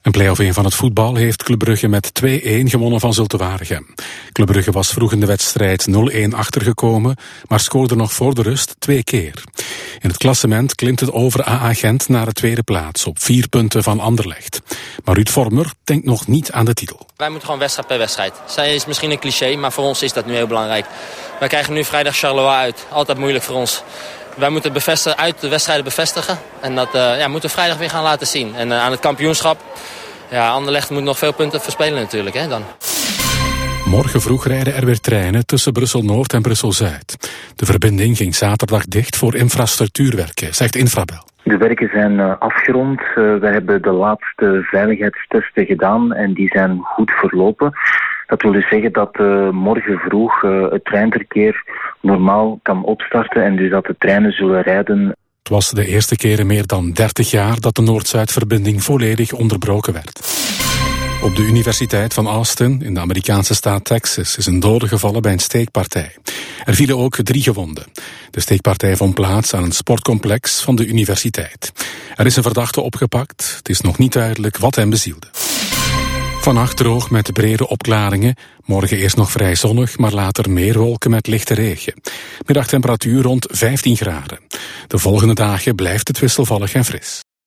Een play-off 1 van het voetbal heeft Club Brugge met 2-1 gewonnen van Zulte Waregem. Club Brugge was vroeg in de wedstrijd 0-1 achtergekomen, maar scoorde nog voor de rust 2 keer. In het klassement klimt het over AA Gent naar de tweede plaats op 4 punten van Anderlecht. Maar Ruud Vormer denkt nog niet aan de titel. Wij moeten gewoon wedstrijd per wedstrijd. Zij is misschien een cliché, maar voor ons is dat nu heel belangrijk. Wij krijgen nu vrijdag Charleroi uit. Altijd moeilijk voor ons. Wij moeten uit de wedstrijden bevestigen. En dat moeten we vrijdag weer gaan laten zien. En aan het kampioenschap, Anderlecht moet nog veel punten verspelen natuurlijk. Hè, dan. Morgen vroeg rijden er weer treinen tussen Brussel-Noord en Brussel-Zuid. De verbinding ging zaterdag dicht voor infrastructuurwerken, zegt Infrabel. De werken zijn afgerond. We hebben de laatste veiligheidstesten gedaan en die zijn goed verlopen. Dat wil dus zeggen dat morgen vroeg het treinverkeer normaal kan opstarten en dus dat de treinen zullen rijden. Het was de eerste keer in meer dan 30 jaar dat de Noord-Zuid-verbinding volledig onderbroken werd. Op de Universiteit van Austin, in de Amerikaanse staat Texas, is een dode gevallen bij een steekpartij. Er vielen ook 3 gewonden. De steekpartij vond plaats aan een sportcomplex van de universiteit. Er is een verdachte opgepakt. Het is nog niet duidelijk wat hem bezielde. Vannacht droog met brede opklaringen. Morgen eerst nog vrij zonnig, maar later meer wolken met lichte regen. Middagtemperatuur rond 15 graden. De volgende dagen blijft het wisselvallig en fris.